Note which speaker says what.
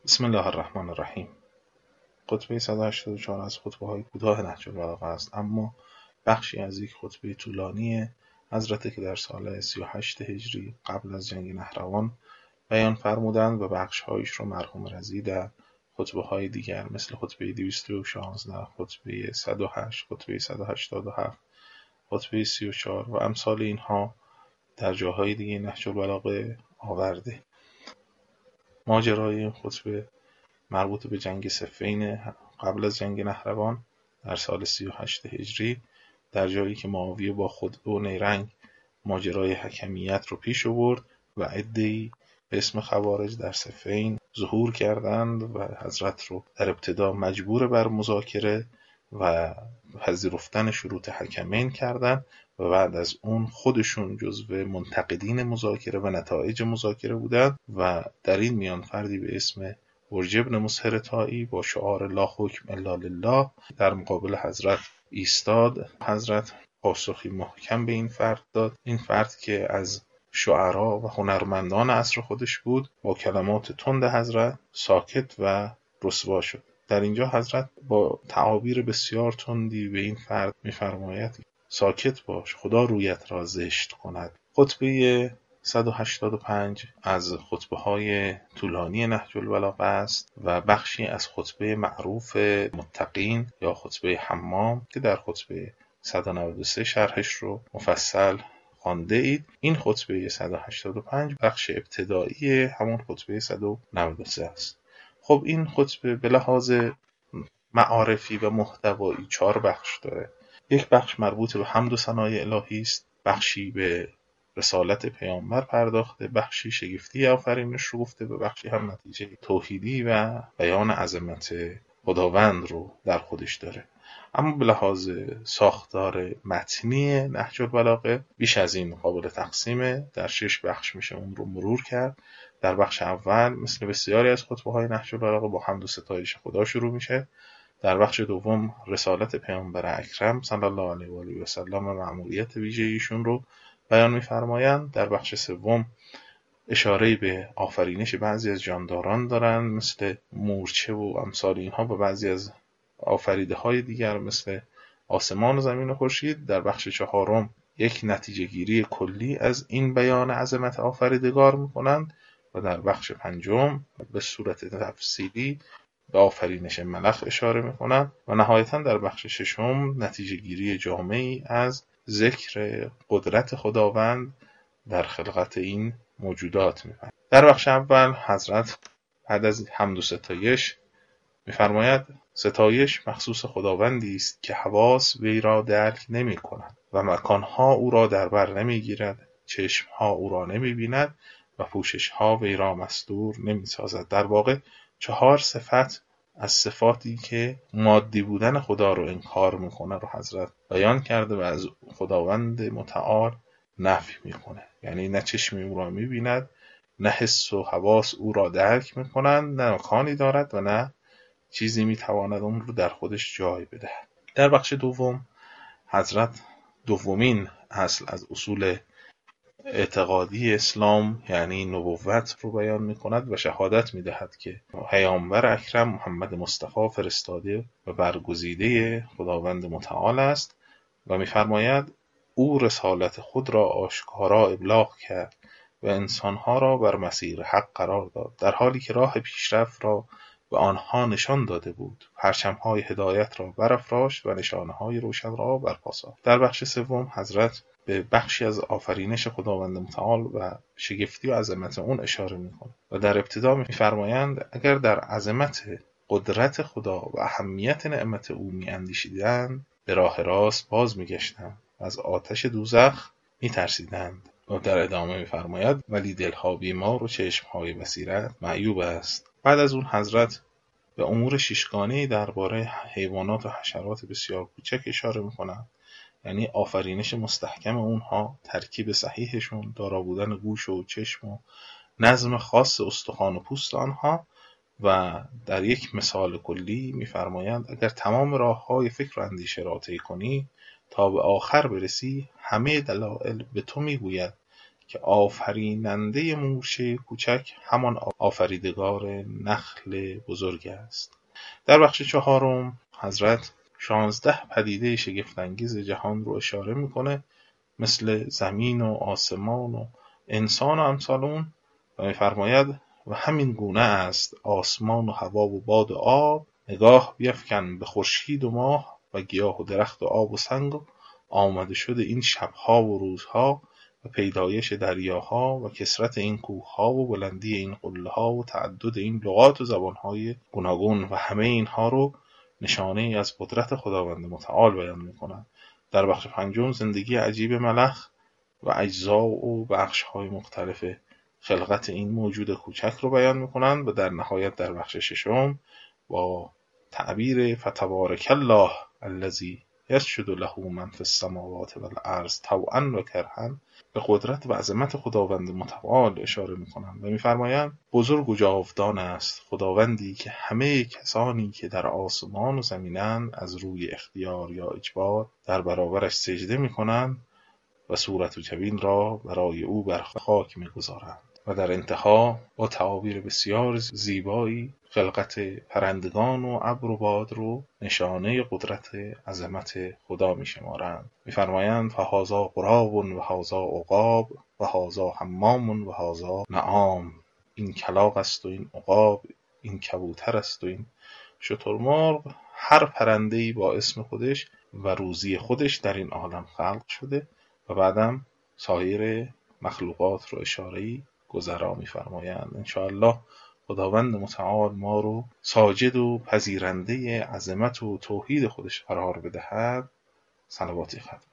Speaker 1: بسم الله الرحمن الرحیم. خطبه 184 از خطبه‌های کوتاه نهج البلاغه است، اما بخشی از یک خطبه طولانی حضرت که در سال 38 هجری قبل از جنگ نهروان بیان فرمودند و بخش‌هایش را مرحوم رضی در خطبه‌های دیگر مثل خطبه 216، خطبه 108، خطبه 187، خطبه 34 و امثال اینها در جاهای دیگه نهج البلاغه آورده. ماجرای این خطبه مربوط به جنگ صفین قبل از جنگ نهروان در سال 38 هجری، در جایی که معاویه با خود و نیرنگ ماجرای حکمیت رو پیش آورد و عده‌ای به اسم خوارج در صفین ظهور کردند و حضرت رو در ابتدا مجبور بر مذاکره و پذیرفتن شروط حکمین کردند و بعد از اون خودشون جزو منتقدین مذاکره و نتایج مذاکره بودند و در این میان فردی به اسم برج بن مسهر طائی با شعار لا حکم الا لله در مقابل حضرت ایستاد. حضرت پاسخی محکم به این فرد داد. این فرد که از شعرا و هنرمندان عصر خودش بود با کلمات تند حضرت ساکت و رسوا شد. در اینجا حضرت با تعابیر بسیار تندی به این فرد می‌فرماید ساکت باش، خدا رویت را زشت کند. خطبه 185 از خطبه‌های طولانی نهج البلاغه است و بخشی از خطبه معروف متقین یا خطبه حمام که در خطبه 193 شرحش رو مفصل خوانده اید. این خطبه 185 بخش ابتدایی همون خطبه 193 است. خب این خطبه به لحاظ معارفی و محتوایی 4 بخش داره. یک بخش مربوط به حمد و ثنای الهی است، بخشی به رسالت پیامبر پرداخته، بخشی شگفتی آفرینش رو گفته و بخشی هم نتیجه توحیدی و بیان عظمت خداوند رو در خودش داره. اما به لحاظ ساختار متنی نهج البلاغه بیش از این قابل تقسیمه. در 6 بخش میشه اون رو مرور کرد. در بخش اول مثل بسیاری از خطبه‌های نهج البلاغه با حمد و ستایش خدا شروع میشه. در بخش دوم رسالت پیامبر اکرم صلی الله علیه و آله و سلم و مأموریت ویژه ایشون رو بیان می‌فرمایند. در بخش سوم اشاره به آفرینش بعضی از جانداران دارند مثل مورچه و امثال اینها و بعضی از آفریده‌های دیگر مثل آسمان و زمین و خورشید. در بخش چهارم یک نتیجه گیری کلی از این بیان عظمت آفریدگار می‌کنند و در بخش پنجم به صورت تفصیلی به آفرینش ملخ اشاره می‌کنند و نهایتاً در بخش ششم نتیجه گیری جامعی از ذکر قدرت خداوند در خلقت این موجودات می‌کنند. در بخش اول حضرت بعد از حمد و ستایش می‌فرماید ستایش مخصوص خداوندی است که حواس وی را درک نمی‌کنند و مکانها او را در بر نمی‌گیرد، چشمها او را نمی‌بیند و پوششها وی را مستور نمی‌سازد. در واقع 4 صفت از صفاتی که مادی بودن خدا رو انکار میکنه رو حضرت بیان کرده و از خداوند متعال نفی میکنه. یعنی نه چشمی او را میبیند، نه حس و حواس او را درک میکنند، نه مکانی دارد و نه چیزی میتواند اون رو در خودش جای بدهد. در بخش دوم حضرت دومین اصل از اصول اعتقادی اسلام یعنی نبوت رو بیان می‌کند و شهادت می‌دهد که پیامبر اکرم محمد مصطفی فرستاده و برگزیده خداوند متعال است و می‌فرماید او رسالت خود را آشکارا ابلاغ کرد و انسانها را بر مسیر حق قرار داد در حالی که راه پیشرفت را به آنها نشان داده بود، پرچم‌های هدایت را برافراشت و نشانه‌های روشن را برپا ساخت. در بخش سوم حضرت به بخشی از آفرینش خداوند متعال و شگفتی و عظمت اون اشاره می‌کنه و در ابتدا می‌فرمایند اگر در عظمت قدرت خدا و اهمیت نعمت او می‌اندیشیدند به راه راست باز می‌گشتند و از آتش دوزخ می‌ترسیدند. و در ادامه می‌فرماید ولی دلها بیمار و چشم‌های بصیرت معیوب است. بعد از اون حضرت به امور ششگانه‌ای درباره حیوانات و حشرات بسیار کوچک اشاره می‌کنند، یعنی آفرینش مستحکم اونها، ترکیب صحیحشون، دارا بودن گوش و چشم و نظم خاص استخوان و پوست آنها. و در یک مثال کلی می‌فرمایند اگر تمام راه‌های فکر و اندیشه را طی کنی تا به آخر برسی، همه دلایل به تو میگوید که آفریننده مورچه کوچک همان آفریدگار نخل بزرگ است. در بخش چهارم حضرت 16 پدیده شگفت‌انگیز جهان رو اشاره میکنه، مثل زمین و آسمان و انسان و امثال اون، و میفرماید و همین گونه است آسمان و هوا و باد و آب، نگاه بیفکن به خورشید و ماه و گیاه و درخت و آب و سنگ و آمده شده این شبها و روزها و پیدایش دریاها و کثرت این کوهها و بلندی این قله‌ها و تعدد این لغات و زبانهای گوناگون، و همه اینها رو نشانه ای از قدرت خداوند متعال بیان میکنند. در بخش پنجم زندگی عجیب ملخ و اجزا و بخش‌های مختلف خلقت این موجود کوچک رو بیان میکنند، و در نهایت در بخش ششم با تعبیر فتبارک الله الذی یسجد له من فی السماوات والارض طوعا و کرها به قدرت و عظمت خداوند متعال اشاره میکنند و میفرمایند بزرگ و جاودان است خداوندی که همه کسانی که در آسمان و زمینند از روی اختیار یا اجبار در برابرش سجده میکنند و صورت و جبین را برای او بر خاک میگذارند. و در انتها با تعابیر بسیار زیبایی خلقت پرندگان و ابر و باد رو نشانه قدرت عظمت خدا میشمارند. میفرمایند فهذا غراب و هذا عقاب و هذا حمام و هذا نعام. این کلاغ است و این عقاب، این کبوتر است و این شترمرغ. هر پرنده‌ای با اسم خودش و روزی خودش در این عالم خلق شده و بعدم سایر مخلوقات رو اشاره‌ای گذرا می‌فرمایند. انشاءالله خداوند متعال ما رو ساجد و پذیرنده عظمت و توحید خودش قرار بدهد. صلواتی ختم.